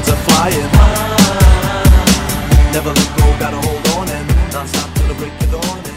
birds are flying. Never let go, gotta hold on and non-stop till the break of dawn.